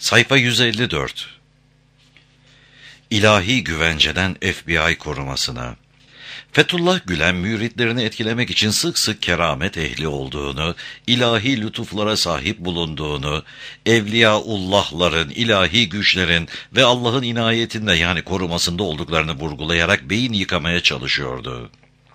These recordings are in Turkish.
Sayfa 154. İlahi güvenceden FBI korumasına. Fethullah Gülen müritlerini etkilemek için sık sık keramet ehli olduğunu, ilahi lütuflara sahip bulunduğunu, evliyaullahların, ilahi güçlerin ve Allah'ın inayetinde yani korumasında olduklarını vurgulayarak beyin yıkamaya çalışıyordu.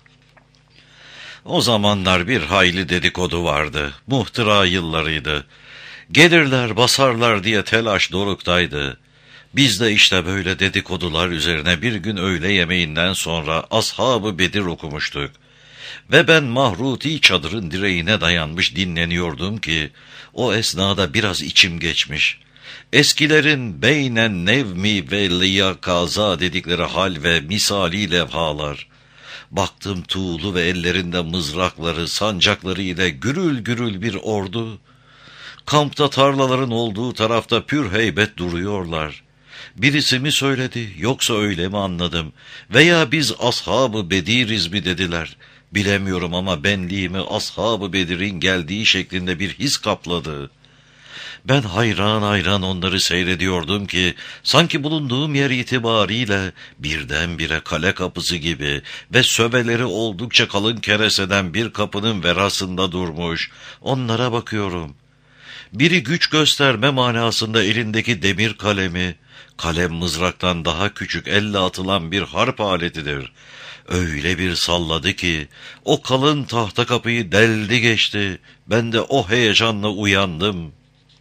O zamanlar bir hayli dedikodu vardı, muhtıra yıllarıydı. Gelirler, basarlar diye telaş doruktaydı. Biz de işte böyle dedikodular üzerine bir gün öğle yemeğinden sonra Ashab-ı Bedir okumuştuk. Ve ben mahruti çadırın direğine dayanmış dinleniyordum ki, o esnada biraz içim geçmiş. Eskilerin beynen nevmi ve liyakaza dedikleri hal ve misali levhalar. Baktım tuğlu ve ellerinde mızrakları, sancakları ile gürül gürül bir ordu. Kampta tarlaların olduğu tarafta pür heybet duruyorlar. Birisi mi söyledi, yoksa öyle mi anladım? Veya biz Ashab-ı Bedir'iz mi dediler? Bilemiyorum ama benliğimi Ashab-ı Bedir'in geldiği şeklinde bir his kapladı. Ben hayran hayran onları seyrediyordum ki, sanki bulunduğum yer itibariyle birdenbire kale kapısı gibi ve söveleri oldukça kalın kereseden bir kapının verasında durmuş, onlara bakıyorum. Biri güç gösterme manasında elindeki demir kalemi, kalem mızraktan daha küçük elle atılan bir harp aletidir. Öyle bir salladı ki, o kalın tahta kapıyı deldi geçti, ben de o heyecanla uyandım.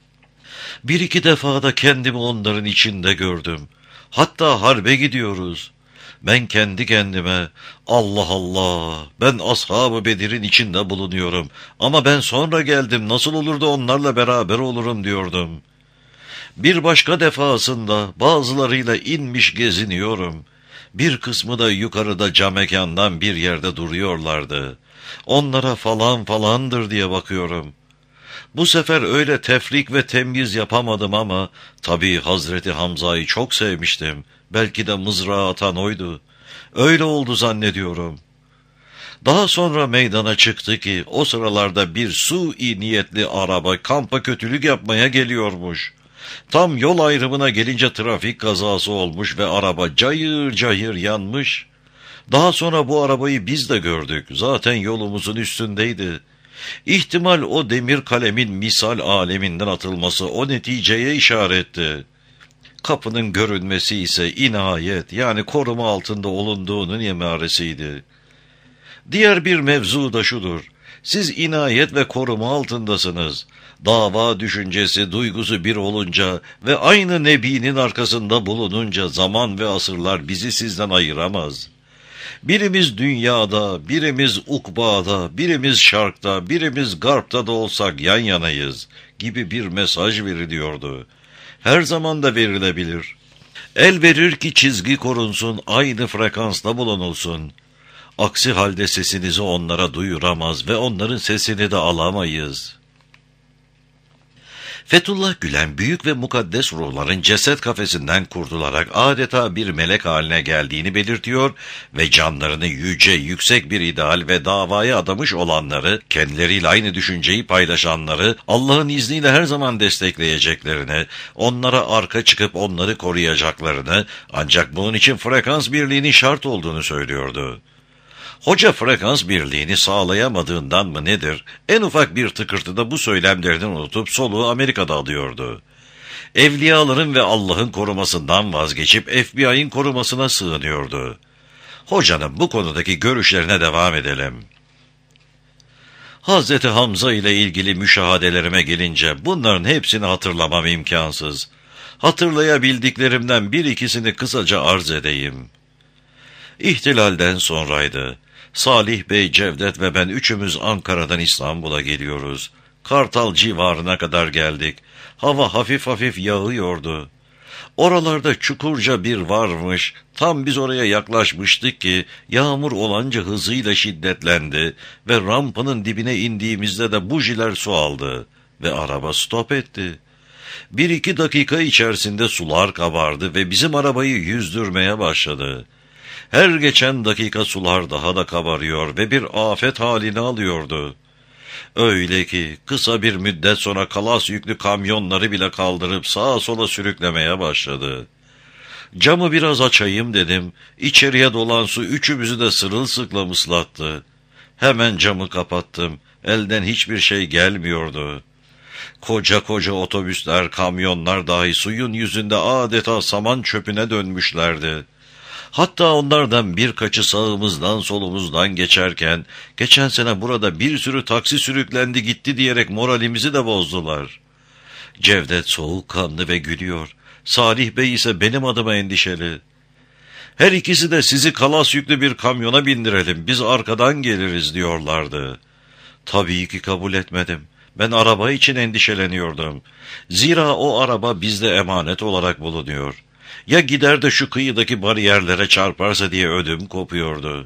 Bir iki defa da kendimi onların içinde gördüm. Hatta harbe gidiyoruz. Ben kendi kendime, Allah Allah, ben Ashab-ı Bedir'in içinde bulunuyorum. Ama ben sonra geldim, nasıl olur da onlarla beraber olurum diyordum. Bir başka defasında bazılarıyla inmiş geziniyorum. Bir kısmı da yukarıda camekandan bir yerde duruyorlardı. Onlara falan falandır diye bakıyorum. Bu sefer öyle tefrik ve temyiz yapamadım ama tabii Hazreti Hamza'yı çok sevmiştim. Belki de mızrağı atan oydu. Öyle oldu zannediyorum. Daha sonra meydana çıktı ki o sıralarda bir sui niyetli araba kampa kötülük yapmaya geliyormuş. Tam yol ayrımına gelince trafik kazası olmuş ve araba cayır cayır yanmış. Daha sonra bu arabayı biz de gördük. Zaten yolumuzun üstündeydi. İhtimal o demir kalemin misal aleminden atılması o neticeye işaretti. Kapının görünmesi ise inayet yani koruma altında olunduğunun emaresiydi. Diğer bir mevzu da şudur. Siz inayet ve koruma altındasınız. Dava düşüncesi, duygusu bir olunca ve aynı Nebi'nin arkasında bulununca zaman ve asırlar bizi sizden ayıramaz. Birimiz dünyada, birimiz ukbada, birimiz şarkta, birimiz garpta da olsak yan yanayız gibi bir mesaj veriliyordu. Her zaman da verilebilir. El verir ki çizgi korunsun, aynı frekansta bulunulsun. Aksi halde sesinizi onlara duyuramaz ve onların sesini de alamayız. Fethullah Gülen büyük ve mukaddes ruhların ceset kafesinden kurtularak adeta bir melek haline geldiğini belirtiyor ve canlarını yüce, yüksek bir ideal ve davaya adamış olanları, kendileriyle aynı düşünceyi paylaşanları Allah'ın izniyle her zaman destekleyeceklerini, onlara arka çıkıp onları koruyacaklarını, ancak bunun için frekans birliğinin şart olduğunu söylüyordu. Hoca frekans birliğini sağlayamadığından mı nedir, en ufak bir tıkırtıda bu söylemlerini unutup soluğu Amerika'da alıyordu. Evliyaların ve Allah'ın korumasından vazgeçip FBI'nin korumasına sığınıyordu. Hocanın bu konudaki görüşlerine devam edelim. Hazreti Hamza ile ilgili müşahadelerime gelince bunların hepsini hatırlamam imkansız. Hatırlayabildiklerimden bir ikisini kısaca arz edeyim. İhtilalden sonraydı. Salih Bey, Cevdet ve ben üçümüz Ankara'dan İstanbul'a geliyoruz. Kartal civarına kadar geldik. Hava hafif hafif yağıyordu. Oralarda çukurca bir varmış. Tam biz oraya yaklaşmıştık ki yağmur olanca hızıyla şiddetlendi ve rampanın dibine indiğimizde de bujiler su aldı ve araba stop etti. 1-2 dakika içerisinde sular kabardı ve bizim arabayı yüzdürmeye başladı. Her geçen dakika sular daha da kabarıyor ve bir afet halini alıyordu. Öyle ki kısa bir müddet sonra kalas yüklü kamyonları bile kaldırıp sağa sola sürüklemeye başladı. Camı biraz açayım dedim. İçeriye dolan su üçümüzü de sırılsıklam ıslattı. Hemen camı kapattım. Elden hiçbir şey gelmiyordu. Koca koca otobüsler, kamyonlar dahi suyun yüzünde adeta saman çöpüne dönmüşlerdi. Hatta onlardan birkaçı sağımızdan solumuzdan geçerken, geçen sene burada bir sürü taksi sürüklendi gitti diyerek moralimizi de bozdular. Cevdet soğukkanlı ve gülüyor. Salih Bey ise benim adıma endişeli. Her ikisi de sizi kalas yüklü bir kamyona bindirelim, biz arkadan geliriz diyorlardı. Tabii ki kabul etmedim. Ben araba için endişeleniyordum. Zira o araba bizde emanet olarak bulunuyor. Ya gider de şu kıyıdaki bariyerlere çarparsa diye ödüm kopuyordu.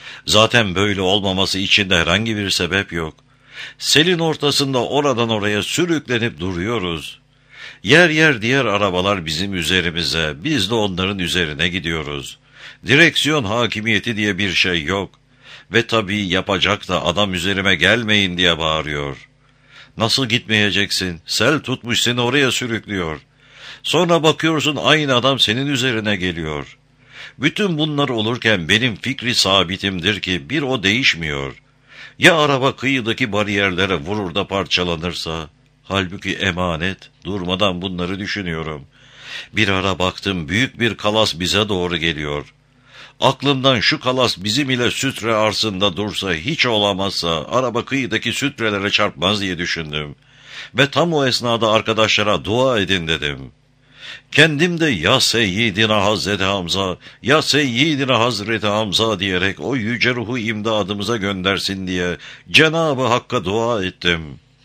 Zaten böyle olmaması için de herhangi bir sebep yok. Selin ortasında oradan oraya sürüklenip duruyoruz. Yer yer diğer arabalar bizim üzerimize, biz de onların üzerine gidiyoruz. Direksiyon hakimiyeti diye bir şey yok. Ve tabii yapacak da adam üzerime gelmeyin diye bağırıyor. Nasıl gitmeyeceksin? Sel tutmuş seni oraya sürüklüyor. Sonra bakıyorsun aynı adam senin üzerine geliyor. Bütün bunlar olurken benim fikri sabitimdir ki bir o değişmiyor. Ya araba kıyıdaki bariyerlere vurur da parçalanırsa? Halbuki emanet, durmadan bunları düşünüyorum. Bir ara baktım büyük bir kalas bize doğru geliyor. Aklımdan şu kalas bizim ile sütre arsında dursa hiç olamazsa araba kıyıdaki sütrelere çarpmaz diye düşündüm. Ve tam o esnada arkadaşlara dua edin dedim. Kendim de ya Seyyidina Hazreti Hamza, ya Seyyidina Hazreti Hamza diyerek o yüce ruhu imdadımıza göndersin diye Cenab-ı Hakk'a dua ettim.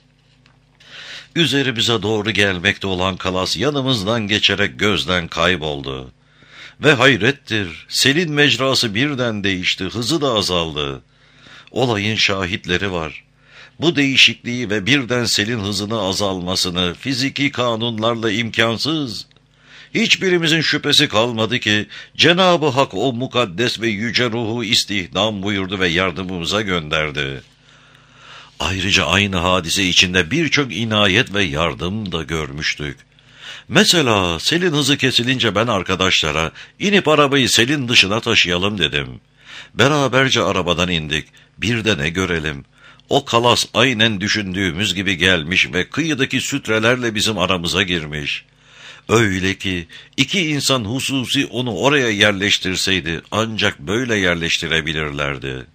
Üzerimize doğru gelmekte olan kalas yanımızdan geçerek gözden kayboldu. Ve hayrettir, selin mecrası birden değişti, hızı da azaldı. Olayın şahitleri var. Bu değişikliği ve birden selin hızını azalmasını fiziki kanunlarla imkansız. Hiçbirimizin şüphesi kalmadı ki Cenab-ı Hak o mukaddes ve yüce ruhu istihdam buyurdu ve yardımımıza gönderdi. Ayrıca aynı hadise içinde birçok inayet ve yardım da görmüştük. Mesela selin hızı kesilince ben arkadaşlara inip arabayı selin dışına taşıyalım dedim. Beraberce arabadan indik. Bir de ne görelim. O kalas aynen düşündüğümüz gibi gelmiş ve kıyıdaki sütrelerle bizim aramıza girmiş. Öyle ki iki insan hususi onu oraya yerleştirseydi ancak böyle yerleştirebilirlerdi.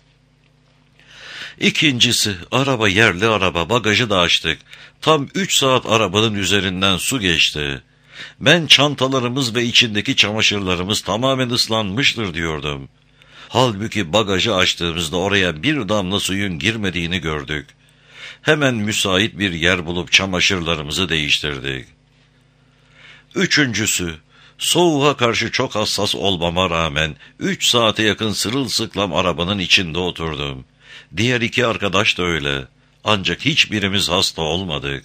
İkincisi, araba yerli araba, bagajı da açtık. Tam 3 saat arabanın üzerinden su geçti. Ben çantalarımız ve içindeki çamaşırlarımız tamamen ıslanmıştır diyordum. Halbuki bagajı açtığımızda oraya bir damla suyun girmediğini gördük. Hemen müsait bir yer bulup çamaşırlarımızı değiştirdik. Üçüncüsü, soğuğa karşı çok hassas olmama rağmen 3 saate yakın sırılsıklam arabanın içinde oturdum. Diğer iki arkadaş da öyle. Ancak hiçbirimiz hasta olmadık.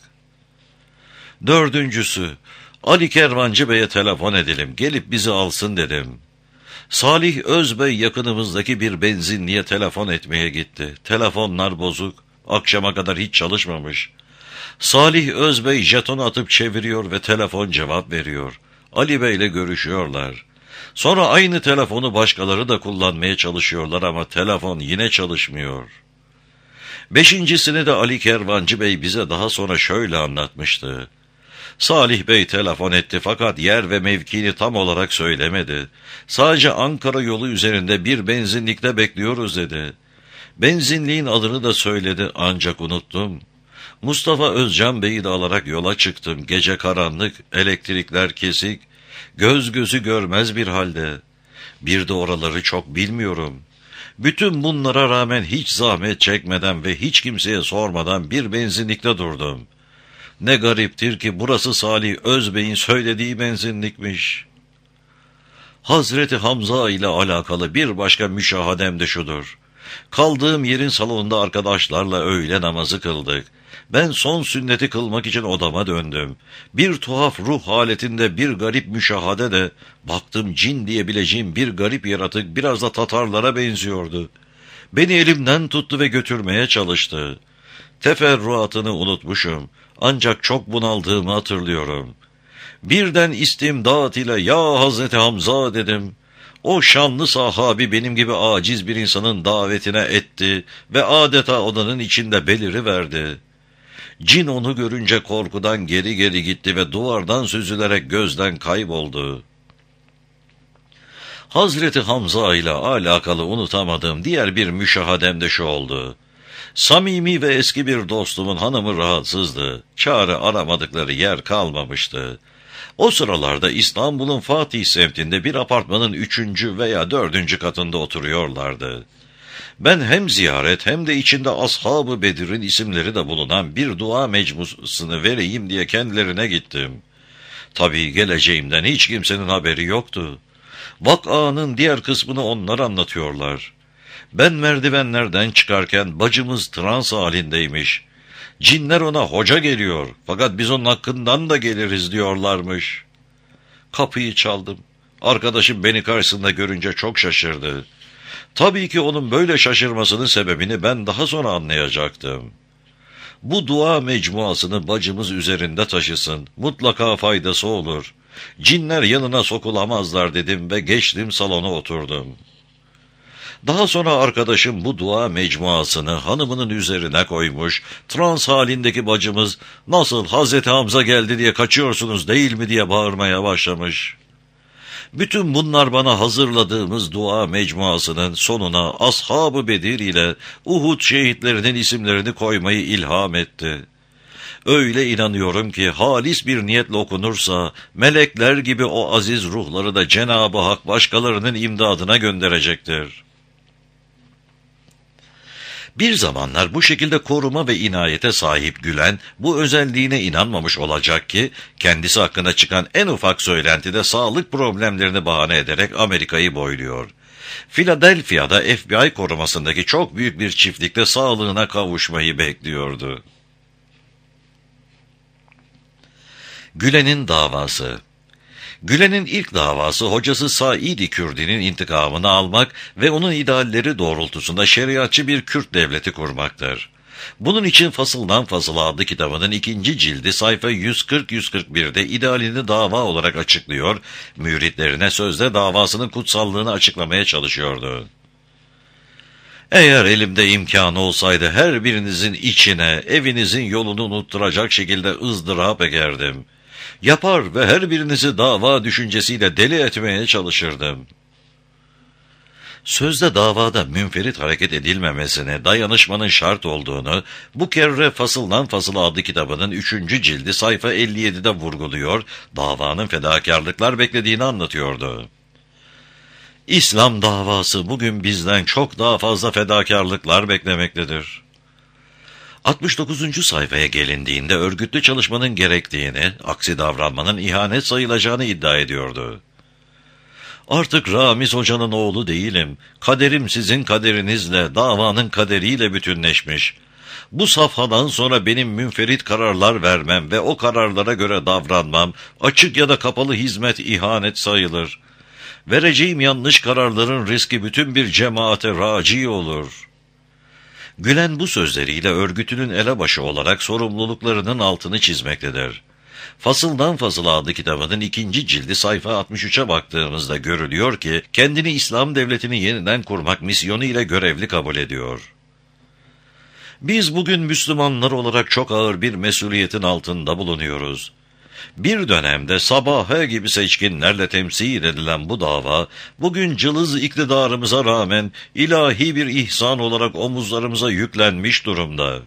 Dördüncüsü, Ali Kervancı Bey'e telefon edelim, gelip bizi alsın dedim. Salih Özbey yakınımızdaki bir benzinliğe telefon etmeye gitti. Telefonlar bozuk, akşama kadar hiç çalışmamış. Salih Özbey jeton atıp çeviriyor ve telefon cevap veriyor. Ali Bey'le görüşüyorlar. Sonra aynı telefonu başkaları da kullanmaya çalışıyorlar ama telefon yine çalışmıyor. Beşincisini de Ali Kervancı Bey bize daha sonra şöyle anlatmıştı. Salih Bey telefon etti fakat yer ve mevkini tam olarak söylemedi. Sadece Ankara yolu üzerinde bir benzinlikte bekliyoruz dedi. Benzinliğin adını da söyledi ancak unuttum. Mustafa Özcan Bey'i de alarak yola çıktım. Gece karanlık, elektrikler kesik, göz gözü görmez bir halde. Bir de oraları çok bilmiyorum. Bütün bunlara rağmen hiç zahmet çekmeden ve hiç kimseye sormadan bir benzinlikte durdum. Ne gariptir ki burası Salih Özbey'in söylediği benzinlikmiş. Hazreti Hamza ile alakalı bir başka müşahadem de şudur. Kaldığım yerin salonunda arkadaşlarla öğle namazı kıldık. Ben son sünneti kılmak için odama döndüm. Bir tuhaf ruh haletinde bir garip müşahade de, baktım cin diyebileceğim bir garip yaratık biraz da Tatarlara benziyordu. Beni elimden tuttu ve götürmeye çalıştı. Teferruatını unutmuşum. Ancak çok bunaldığımı hatırlıyorum. Birden istimdat ile ya Hazreti Hamza dedim. O şanlı sahabi benim gibi aciz bir insanın davetine etti ve adeta odanın içinde beliriverdi. Cin onu görünce korkudan geri geri gitti ve duvardan süzülerek gözden kayboldu. Hazreti Hamza ile alakalı unutamadığım diğer bir müşahadem de şu oldu. Samimi ve eski bir dostumun hanımı rahatsızdı. Çare aramadıkları yer kalmamıştı. O sıralarda İstanbul'un Fatih semtinde bir apartmanın 3. veya 4. katında oturuyorlardı. Ben hem ziyaret hem de içinde Ashab-ı Bedir'in isimleri de bulunan bir dua mecmusunu vereyim diye kendilerine gittim. Tabii geleceğimden hiç kimsenin haberi yoktu. Vak'anın diğer kısmını onlar anlatıyorlar. Ben merdivenlerden çıkarken bacımız trans halindeymiş. Cinler ona hoca geliyor fakat biz onun hakkından da geliriz diyorlarmış. Kapıyı çaldım. Arkadaşım beni karşısında görünce çok şaşırdı. Tabii ki onun böyle şaşırmasının sebebini ben daha sonra anlayacaktım. Bu dua mecmuasını bacımız üzerinde taşısın. Mutlaka faydası olur. Cinler yanına sokulamazlar dedim ve geçtim salona oturdum. Daha sonra arkadaşım bu dua mecmuasını hanımının üzerine koymuş, trans halindeki bacımız nasıl Hazreti Hamza geldi diye kaçıyorsunuz değil mi diye bağırmaya başlamış. Bütün bunlar bana hazırladığımız dua mecmuasının sonuna Ashab-ı Bedir ile Uhud şehitlerinin isimlerini koymayı ilham etti. Öyle inanıyorum ki halis bir niyetle okunursa melekler gibi o aziz ruhları da Cenab-ı Hak başkalarının imdadına gönderecektir. Bir zamanlar bu şekilde koruma ve inayete sahip Gülen, bu özelliğine inanmamış olacak ki, kendisi hakkında çıkan en ufak söylentide sağlık problemlerini bahane ederek Amerika'yı boyluyor. Philadelphia'da FBI korumasındaki çok büyük bir çiftlikte sağlığına kavuşmayı bekliyordu. Gülen'in davası. Gülen'in ilk davası hocası Said-i Kürdi'nin intikamını almak ve onun idealleri doğrultusunda şeriatçı bir Kürt devleti kurmaktır. Bunun için Fasıldan Fasıla adlı kitabının 2. cildi sayfa 140-141'de idealini dava olarak açıklıyor, müritlerine sözde davasının kutsallığını açıklamaya çalışıyordu. Eğer elimde imkanı olsaydı her birinizin içine, evinizin yolunu unutturacak şekilde ızdırap ekerdim. Yapar ve her birinizi dava düşüncesiyle deli etmeye çalışırdım. Sözde davada münferit hareket edilmemesine dayanışmanın şart olduğunu, bu kere Fasıldan Fasıla adlı kitabının 3. cildi sayfa 57'de vurguluyor, davanın fedakarlıklar beklediğini anlatıyordu. İslam davası bugün bizden çok daha fazla fedakarlıklar beklemektedir. 69. sayfaya gelindiğinde örgütlü çalışmanın gerektiğini, aksi davranmanın ihanet sayılacağını iddia ediyordu. Artık Ramiz Hoca'nın oğlu değilim. Kaderim sizin kaderinizle, davanın kaderiyle bütünleşmiş. Bu safhadan sonra benim münferit kararlar vermem ve o kararlara göre davranmam, açık ya da kapalı hizmet ihanet sayılır. Vereceğim yanlış kararların riski bütün bir cemaate raci olur. Gülen bu sözleriyle örgütünün elebaşı olarak sorumluluklarının altını çizmektedir. Fasıldan Fasıla adlı kitabının 2. cildi sayfa 63'e baktığımızda görülüyor ki, kendini İslam devletini yeniden kurmak misyonu ile görevli kabul ediyor. Biz bugün Müslümanlar olarak çok ağır bir mesuliyetin altında bulunuyoruz. Bir dönemde Sabahe gibi seçkinlerle temsil edilen bu dava, bugün cılız iktidarımıza rağmen ilahi bir ihsan olarak omuzlarımıza yüklenmiş durumda.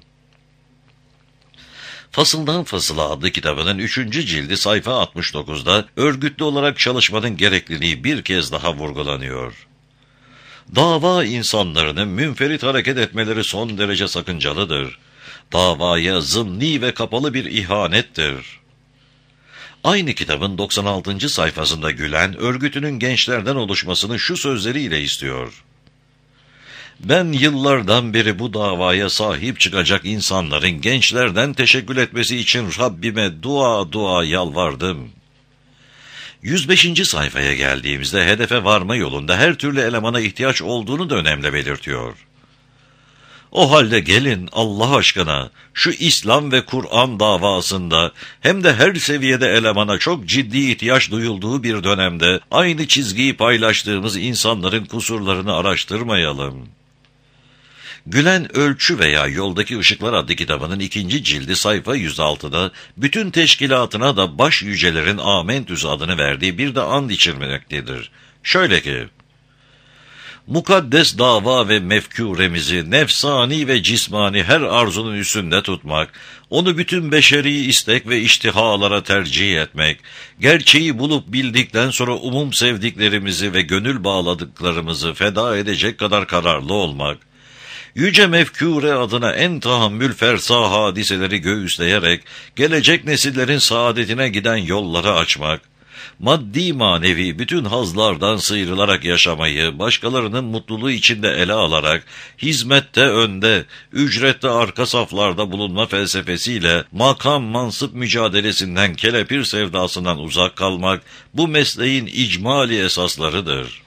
Fasıldan Fasıla adlı kitabının 3. cildi sayfa 69'da örgütlü olarak çalışmanın gerekliliği bir kez daha vurgulanıyor. Dava insanlarının münferit hareket etmeleri son derece sakıncalıdır. Davaya zımni ve kapalı bir ihanettir. Aynı kitabın 96. sayfasında Gülen, örgütünün gençlerden oluşmasını şu sözleriyle istiyor. Ben yıllardan beri bu davaya sahip çıkacak insanların gençlerden teşekkür etmesi için Rabbime dua yalvardım. 105. sayfaya geldiğimizde hedefe varma yolunda her türlü elemana ihtiyaç olduğunu da önemli belirtiyor. O halde gelin Allah aşkına şu İslam ve Kur'an davasında hem de her seviyede elemana çok ciddi ihtiyaç duyulduğu bir dönemde aynı çizgiyi paylaştığımız insanların kusurlarını araştırmayalım. Gülen Ölçü veya Yoldaki Işıklar adlı kitabının 2. cildi sayfa 106'da bütün teşkilatına da baş yücelerin Amentüs adını verdiği bir de and içirmektedir. Şöyle ki, mukaddes dava ve mefkûremizi nefsani ve cismani her arzunun üstünde tutmak, onu bütün beşeri istek ve iştihalara tercih etmek, gerçeği bulup bildikten sonra umum sevdiklerimizi ve gönül bağladıklarımızı feda edecek kadar kararlı olmak, yüce mefkûre adına en tahammül fersa hadiseleri göğüsleyerek, gelecek nesillerin saadetine giden yolları açmak, maddi manevi bütün hazlardan sıyrılarak yaşamayı, başkalarının mutluluğu içinde ele alarak, hizmette önde, ücrette arka saflarda bulunma felsefesiyle, makam mansıp mücadelesinden, kelepir sevdasından uzak kalmak, bu mesleğin icmali esaslarıdır.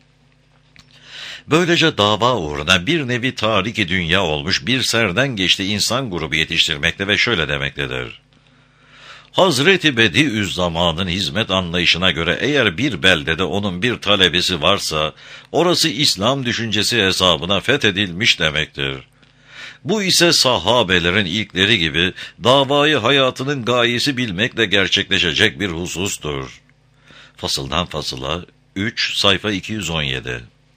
Böylece dava uğruna bir nevi tariki dünya olmuş bir serden geçti insan grubu yetiştirmekte ve şöyle demektedir. Hazreti Bediüzzaman'ın hizmet anlayışına göre eğer bir beldede onun bir talebesi varsa, orası İslam düşüncesi hesabına fethedilmiş demektir. Bu ise sahabelerin ilkleri gibi davayı hayatının gayesi bilmekle gerçekleşecek bir husustur. Fasıldan fasıla 3 sayfa 217.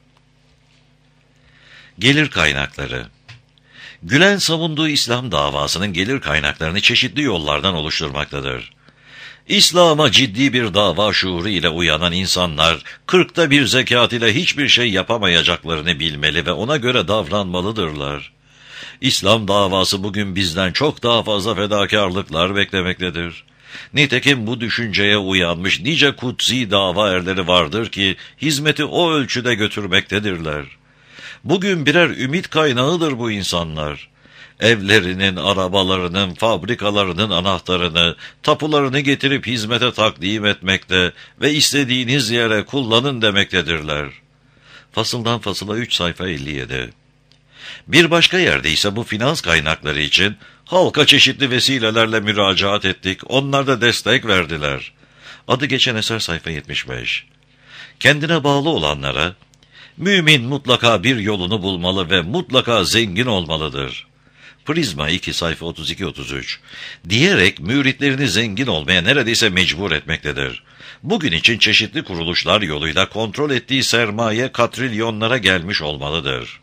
Gelir kaynakları. Gülen savunduğu İslam davasının gelir kaynaklarını çeşitli yollardan oluşturmaktadır. İslam'a ciddi bir dava şuuru ile uyanan insanlar, 40'ta bir zekat ile hiçbir şey yapamayacaklarını bilmeli ve ona göre davranmalıdırlar. İslam davası bugün bizden çok daha fazla fedakarlıklar beklemektedir. Nitekim bu düşünceye uyanmış nice kutsi dava erleri vardır ki, hizmeti o ölçüde götürmektedirler. Bugün birer ümit kaynağıdır bu insanlar. Evlerinin, arabalarının, fabrikalarının anahtarını, tapularını getirip hizmete takdim etmekte ve istediğiniz yere kullanın demektedirler. Fasıldan fasıla 3 sayfa 57. Bir başka yerde ise bu finans kaynakları için halka çeşitli vesilelerle müracaat ettik, onlar da destek verdiler. Adı geçen eser sayfa 75. Kendine bağlı olanlara, mümin mutlaka bir yolunu bulmalı ve mutlaka zengin olmalıdır. Prizma 2 sayfa 32-33 diyerek müritlerini zengin olmaya neredeyse mecbur etmektedir. Bugün için çeşitli kuruluşlar yoluyla kontrol ettiği sermaye katrilyonlara gelmiş olmalıdır.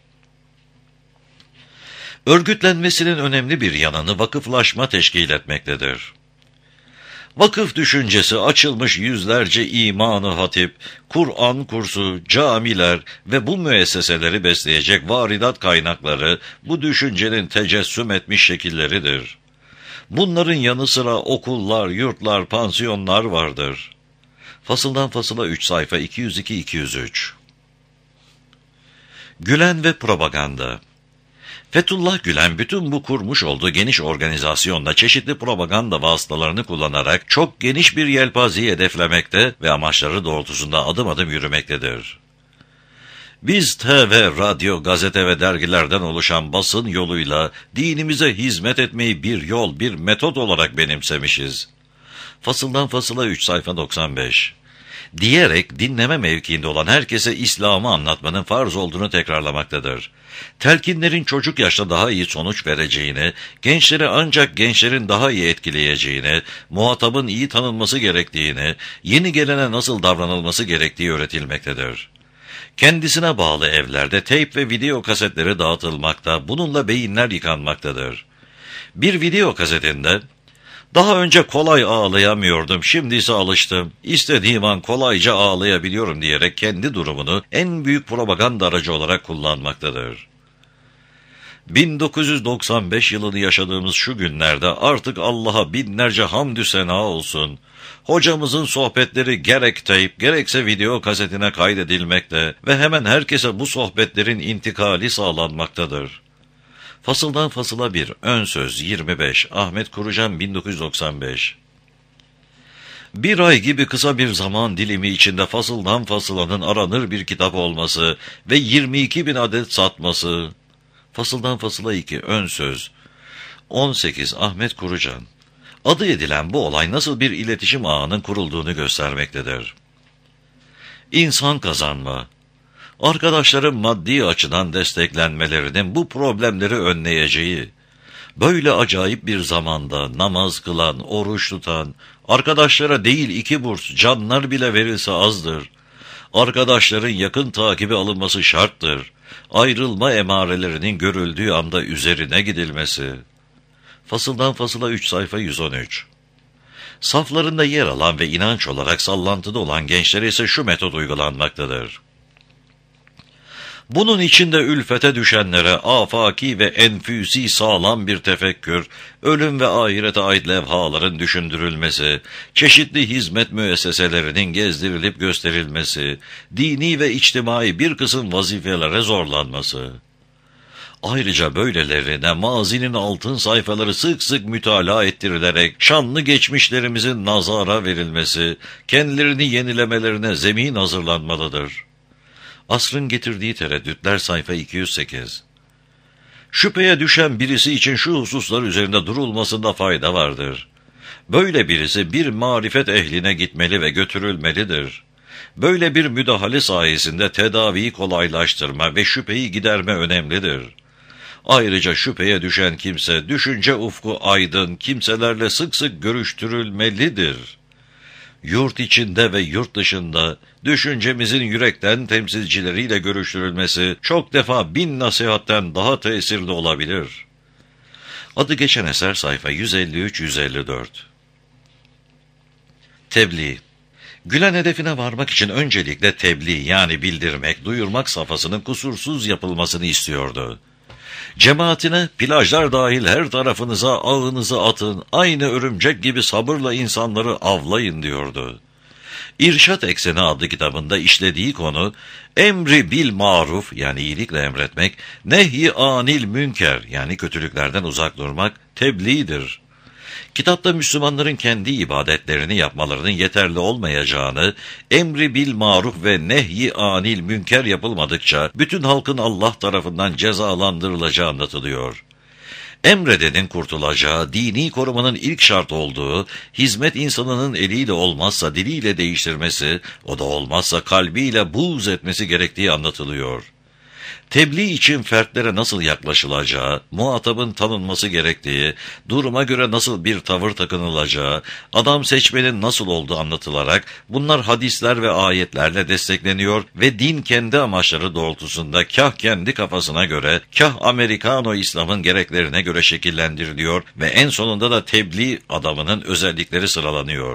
Örgütlenmesinin önemli bir yanını vakıflaşma teşkil etmektedir. Vakıf düşüncesi açılmış yüzlerce imanı hatip, Kur'an kursu, camiler ve bu müesseseleri besleyecek varidat kaynakları bu düşüncenin tecessüm etmiş şekilleridir. Bunların yanı sıra okullar, yurtlar, pansiyonlar vardır. Fasıldan fasıla 3 sayfa 202-203. Gülen ve propaganda. Fethullah Gülen bütün bu kurmuş olduğu geniş organizasyonda çeşitli propaganda vasıtalarını kullanarak çok geniş bir yelpazeyi hedeflemekte ve amaçları doğrultusunda adım adım yürümektedir. Biz TV, radyo, gazete ve dergilerden oluşan basın yoluyla dinimize hizmet etmeyi bir yol, bir metot olarak benimsemişiz. Fasıldan fasıla 3 sayfa 95. Diyerek dinleme mevkiinde olan herkese İslam'ı anlatmanın farz olduğunu tekrarlamaktadır. Telkinlerin çocuk yaşta daha iyi sonuç vereceğini, gençleri ancak gençlerin daha iyi etkileyeceğini, muhatabın iyi tanınması gerektiğini, yeni gelene nasıl davranılması gerektiği öğretilmektedir. Kendisine bağlı evlerde teyp ve video kasetleri dağıtılmakta, bununla beyinler yıkanmaktadır. Bir video kasetinde, "Daha önce kolay ağlayamıyordum, şimdi ise alıştım. İstediğim an kolayca ağlayabiliyorum" diyerek kendi durumunu en büyük propaganda aracı olarak kullanmaktadır. 1995 yılını yaşadığımız şu günlerde artık Allah'a binlerce hamdü sena olsun. Hocamızın sohbetleri gerek teyp gerekse video kasetine kaydedilmekte ve hemen herkese bu sohbetlerin intikali sağlanmaktadır. Fasıldan fasıla 1, ön söz 25, Ahmet Kurucan 1995. Bir ay gibi kısa bir zaman dilimi içinde fasıldan fasılanın aranır bir kitap olması ve 22.000 adet satması, Fasıldan Fasıla 2 Ön Söz 18 Ahmet Kurucan. Adı edilen bu olay nasıl bir iletişim ağının kurulduğunu göstermektedir. İnsan kazanma. Arkadaşların maddi açıdan desteklenmelerinin bu problemleri önleyeceği, böyle acayip bir zamanda namaz kılan, oruç tutan, arkadaşlara değil 2 burs, canlar bile verilse azdır. Arkadaşların yakın takibi alınması şarttır. Ayrılma emarelerinin görüldüğü anda üzerine gidilmesi. Fasıldan Fasıla 3 sayfa 113. Saflarında yer alan ve inanç olarak sallantıda olan gençlere ise şu metot uygulanmaktadır. Bunun içinde ülfete düşenlere afaki ve enfüsi sağlam bir tefekkür, ölüm ve ahirete ait levhaların düşündürülmesi, çeşitli hizmet müesseselerinin gezdirilip gösterilmesi, dini ve içtimai bir kısım vazifelere zorlanması. Ayrıca böylelerine mazinin altın sayfaları sık sık mütalaa ettirilerek şanlı geçmişlerimizin nazara verilmesi, kendilerini yenilemelerine zemin hazırlanmalıdır. Asrın getirdiği tereddütler sayfa 208. Şüpheye düşen birisi için şu hususlar üzerinde durulmasında fayda vardır. Böyle birisi bir marifet ehline gitmeli ve götürülmelidir. Böyle bir müdahale sayesinde tedaviyi kolaylaştırma ve şüpheyi giderme önemlidir. Ayrıca şüpheye düşen kimse, düşünce ufku aydın kimselerle sık sık görüştürülmelidir. Yurt içinde ve yurt dışında düşüncemizin yürekten temsilcileriyle görüştürülmesi çok defa 1000 nasihatten daha tesirli olabilir. Adı geçen eser sayfa 153-154. Tebliğ. Gülen hedefine varmak için öncelikle tebliğ yani bildirmek, duyurmak safhasının kusursuz yapılmasını istiyordu. Cemaatine, plajlar dahil her tarafınıza ağınızı atın, aynı örümcek gibi sabırla insanları avlayın diyordu. İrşad Ekseni adlı kitabında işlediği konu, emri bil maruf yani iyilikle emretmek, nehy-i anil münker yani kötülüklerden uzak durmak tebliğdir. Kitapta Müslümanların kendi ibadetlerini yapmalarının yeterli olmayacağını, emri bil maruf ve nehy-i anil münker yapılmadıkça bütün halkın Allah tarafından cezalandırılacağı anlatılıyor. Emredenin kurtulacağı, dini korumanın ilk şart olduğu, hizmet insanının eliyle olmazsa diliyle değiştirmesi, o da olmazsa kalbiyle buğz etmesi gerektiği anlatılıyor. Tebliğ için fertlere nasıl yaklaşılacağı, muhatabın tanınması gerektiği, duruma göre nasıl bir tavır takınılacağı, adam seçmenin nasıl olduğu anlatılarak bunlar hadisler ve ayetlerle destekleniyor ve din kendi amaçları doğrultusunda kah kendi kafasına göre, kah Amerikano İslam'ın gereklerine göre şekillendiriliyor ve en sonunda da tebliğ adamının özellikleri sıralanıyor.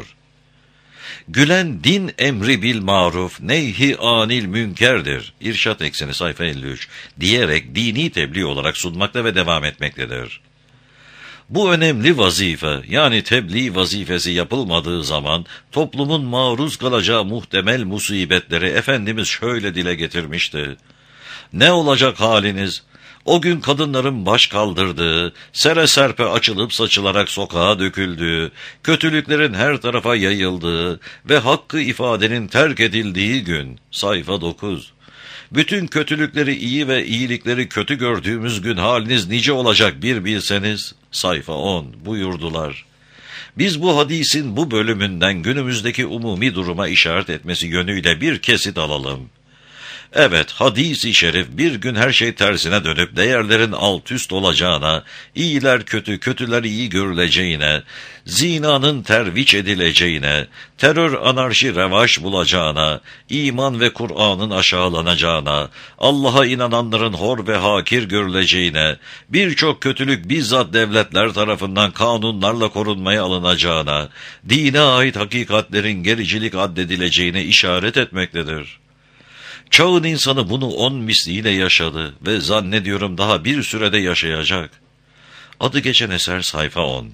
Gülen din emri bil maruf, nehy-i anil münkerdir. İrşad Ekseni sayfa 53 diyerek dini tebliğ olarak sunmakta ve devam etmektedir. Bu önemli vazife yani tebliğ vazifesi yapılmadığı zaman toplumun maruz kalacağı muhtemel musibetleri Efendimiz şöyle dile getirmişti. Ne olacak haliniz? O gün kadınların baş kaldırdığı, sere serpe açılıp saçılarak sokağa döküldüğü, kötülüklerin her tarafa yayıldığı ve hakkı ifadenin terk edildiği gün. Sayfa 9. Bütün kötülükleri iyi ve iyilikleri kötü gördüğümüz gün haliniz nice olacak bir bilseniz. Sayfa 10 buyurdular. Biz bu hadisin bu bölümünden günümüzdeki umumi duruma işaret etmesi yönüyle bir kesit alalım. Evet, hadis-i şerif bir gün her şey tersine dönüp değerlerin alt üst olacağına, iyiler kötü, kötüler iyi görüleceğine, zinanın terviç edileceğine, terör anarşi revaş bulacağına, iman ve Kur'an'ın aşağılanacağına, Allah'a inananların hor ve hakir görüleceğine, birçok kötülük bizzat devletler tarafından kanunlarla korunmaya alınacağına, dine ait hakikatlerin gericilik addedileceğine işaret etmektedir. Çağın insanı bunu 10 misliyle yaşadı ve zannediyorum daha bir sürede yaşayacak. Adı geçen eser sayfa 10.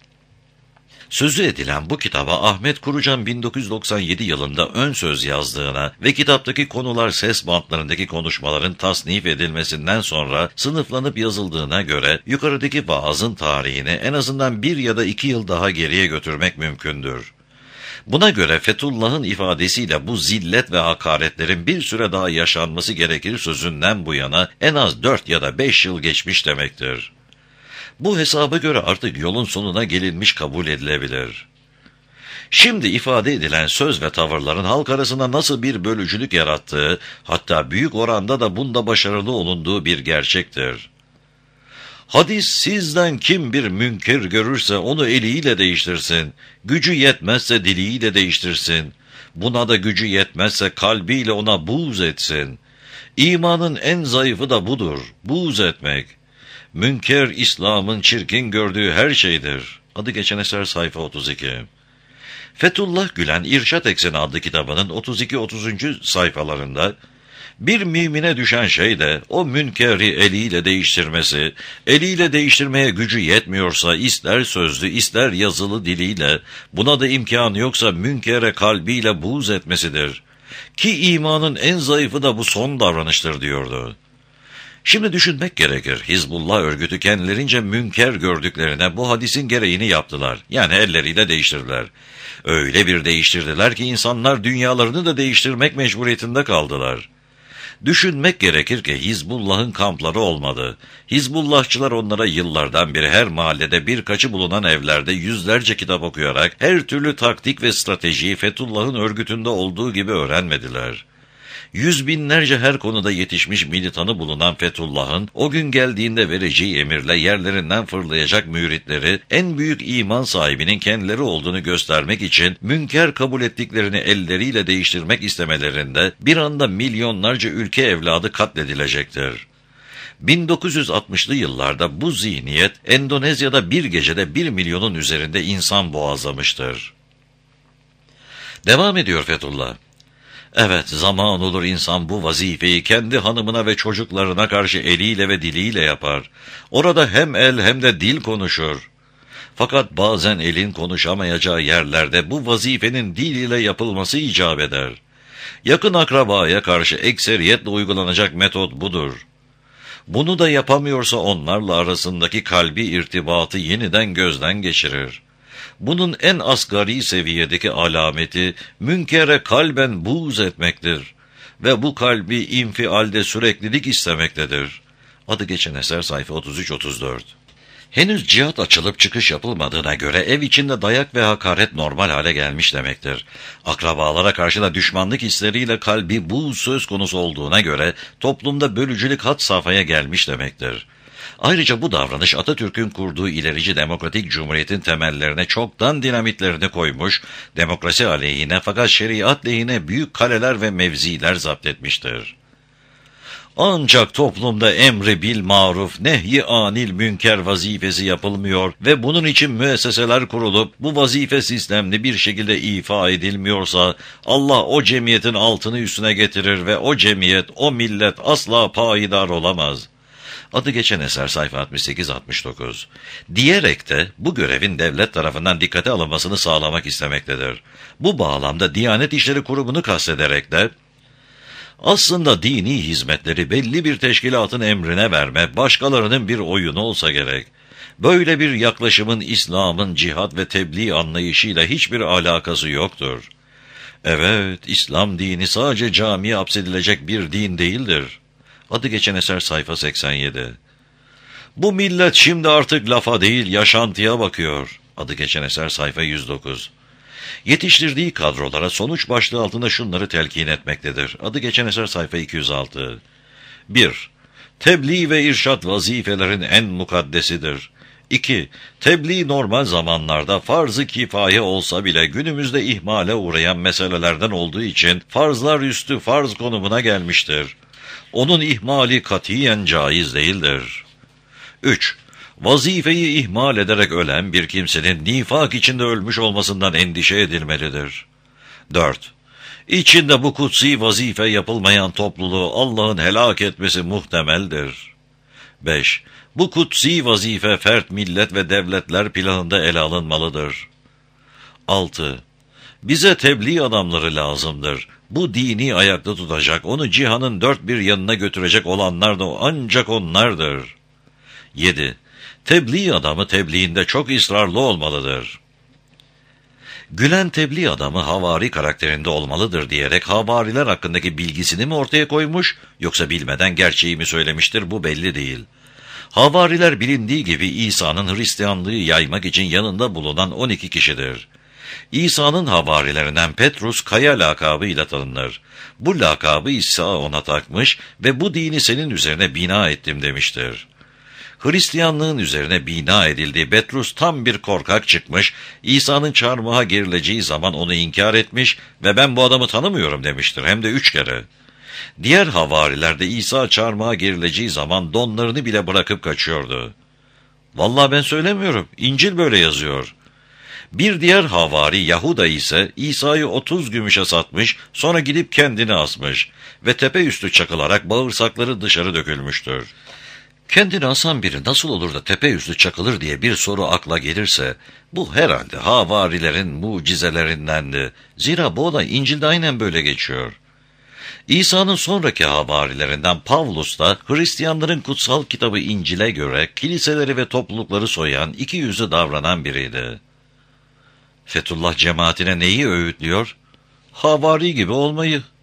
Sözü edilen bu kitaba Ahmet Kurucan 1997 yılında ön söz yazdığına ve kitaptaki konular ses bantlarındaki konuşmaların tasnif edilmesinden sonra sınıflanıp yazıldığına göre yukarıdaki vaazın tarihini en azından 1 ya da 2 yıl daha geriye götürmek mümkündür. Buna göre Fethullah'ın ifadesiyle bu zillet ve hakaretlerin bir süre daha yaşanması gerekir sözünden bu yana en az 4 ya da 5 yıl geçmiş demektir. Bu hesaba göre artık yolun sonuna gelinmiş kabul edilebilir. Şimdi ifade edilen söz ve tavırların halk arasında nasıl bir bölücülük yarattığı, hatta büyük oranda da bunda başarılı olunduğu bir gerçektir. Hadis, sizden kim bir münker görürse onu eliyle değiştirsin, gücü yetmezse diliyle değiştirsin, buna da gücü yetmezse kalbiyle ona buğz etsin. İmanın en zayıfı da budur, buğz etmek. Münker, İslam'ın çirkin gördüğü her şeydir. Adı geçen eser sayfa 32. Fethullah Gülen, İrşad Ekseni adlı kitabının 32-30. sayfalarında, bir mümine düşen şey de o münkeri eliyle değiştirmesi, eliyle değiştirmeye gücü yetmiyorsa ister sözlü ister yazılı diliyle, buna da imkanı yoksa münkere kalbiyle buğz etmesidir. Ki imanın en zayıfı da bu son davranıştır diyordu. Şimdi düşünmek gerekir. Hizbullah örgütü kendilerince münker gördüklerine bu hadisin gereğini yaptılar. Yani elleriyle değiştirdiler. Öyle bir değiştirdiler ki insanlar dünyalarını da değiştirmek mecburiyetinde kaldılar. Düşünmek gerekir ki Hizbullah'ın kampları olmadı. Hizbullahçılar onlara yıllardan beri her mahallede birkaçı bulunan evlerde yüzlerce kitap okuyarak her türlü taktik ve stratejiyi Fethullah'ın örgütünde olduğu gibi öğrenmediler. Yüz binlerce her konuda yetişmiş militanı bulunan Fethullah'ın o gün geldiğinde vereceği emirle yerlerinden fırlayacak müritleri en büyük iman sahibinin kendileri olduğunu göstermek için münker kabul ettiklerini elleriyle değiştirmek istemelerinde bir anda milyonlarca ülke evladı katledilecektir. 1960'lı yıllarda bu zihniyet Endonezya'da bir gecede 1 milyonun üzerinde insan boğazlamıştır. Devam ediyor Fethullah. Evet, zaman olur insan bu vazifeyi kendi hanımına ve çocuklarına karşı eliyle ve diliyle yapar. Orada hem el hem de dil konuşur. Fakat bazen elin konuşamayacağı yerlerde bu vazifenin dil ile yapılması icap eder. Yakın akrabaya karşı ekseriyetle uygulanacak metot budur. Bunu da yapamıyorsa onlarla arasındaki kalbi irtibatı yeniden gözden geçirir. Bunun en asgari seviyedeki alameti münkere kalben buğz etmektir ve bu kalbi infialde süreklilik istemektedir. Adı geçen eser sayfa 33-34. Henüz cihat açılıp çıkış yapılmadığına göre ev içinde dayak ve hakaret normal hale gelmiş demektir. Akrabalara karşı da düşmanlık hisleriyle kalbi buğz söz konusu olduğuna göre toplumda bölücülük had safhaya gelmiş demektir. Ayrıca bu davranış Atatürk'ün kurduğu ilerici demokratik cumhuriyetin temellerine çoktan dinamitlerini koymuş, demokrasi aleyhine fakat şeriat lehine büyük kaleler ve mevziler zapt etmiştir. Ancak toplumda emri bil maruf, nehy-i anil münker vazifesi yapılmıyor ve bunun için müesseseler kurulup bu vazife sistemli bir şekilde ifa edilmiyorsa Allah o cemiyetin altını üstüne getirir ve o cemiyet, o millet asla payidar olamaz. Adı geçen eser sayfa 68-69. Diyerek de bu görevin devlet tarafından dikkate alınmasını sağlamak istemektedir. Bu bağlamda Diyanet İşleri Kurumu'nu kastederek de aslında dini hizmetleri belli bir teşkilatın emrine verme, başkalarının bir oyunu olsa gerek. Böyle bir yaklaşımın İslam'ın cihat ve tebliğ anlayışıyla hiçbir alakası yoktur. Evet, İslam dini sadece camiye hapsedilecek bir din değildir. Adı geçen eser sayfa 87. Bu millet şimdi artık lafa değil yaşantıya bakıyor. Adı geçen eser sayfa 109. Yetiştirdiği kadrolara sonuç başlığı altında şunları telkin etmektedir. Adı geçen eser sayfa 206. 1. Tebliğ ve irşad vazifelerin en mukaddesidir. 2. Tebliğ normal zamanlarda farz-ı kifaye olsa bile günümüzde ihmale uğrayan meselelerden olduğu için farzlar üstü farz konumuna gelmiştir. Onun ihmali katiyen caiz değildir. 3. Vazifeyi ihmal ederek ölen bir kimsenin nifak içinde ölmüş olmasından endişe edilmelidir. 4. İçinde bu kutsi vazife yapılmayan topluluğu Allah'ın helak etmesi muhtemeldir. 5. Bu kutsi vazife fert, millet ve devletler planında ele alınmalıdır. 6. Bize tebliğ adamları lazımdır. Bu dini ayakta tutacak, onu cihanın dört bir yanına götürecek olanlar da ancak onlardır. 7. Tebliğ adamı tebliğinde çok ısrarlı olmalıdır. Gülen tebliğ adamı havari karakterinde olmalıdır diyerek havariler hakkındaki bilgisini mi ortaya koymuş, yoksa bilmeden gerçeği mi söylemiştir, bu belli değil. Havariler bilindiği gibi İsa'nın Hristiyanlığı yaymak için yanında bulunan 12 kişidir. İsa'nın havarilerinden Petrus Kaya lakabıyla tanınır. Bu lakabı İsa ona takmış ve bu dini senin üzerine bina ettim demiştir. Hristiyanlığın üzerine bina edildiği Petrus tam bir korkak çıkmış, İsa'nın çarmıha gerileceği zaman onu inkar etmiş ve ben bu adamı tanımıyorum demiştir, hem de 3 kere. Diğer havariler de İsa çarmıha gerileceği zaman donlarını bile bırakıp kaçıyordu. Vallahi ben söylemiyorum, İncil böyle yazıyor. Bir diğer havari Yahuda ise İsa'yı 30 gümüşe satmış, sonra gidip kendini asmış ve tepe üstü çakılarak bağırsakları dışarı dökülmüştür. Kendini asan biri nasıl olur da tepe üstü çakılır diye bir soru akla gelirse, bu herhalde havarilerin mucizelerindendi. Zira bu olay İncil'de aynen böyle geçiyor. İsa'nın sonraki havarilerinden Pavlus da Hristiyanların kutsal kitabı İncil'e göre kiliseleri ve toplulukları soyan, iki yüzlü davranan biriydi. Fethullah cemaatine neyi öğütlüyor? Havari gibi olmayı.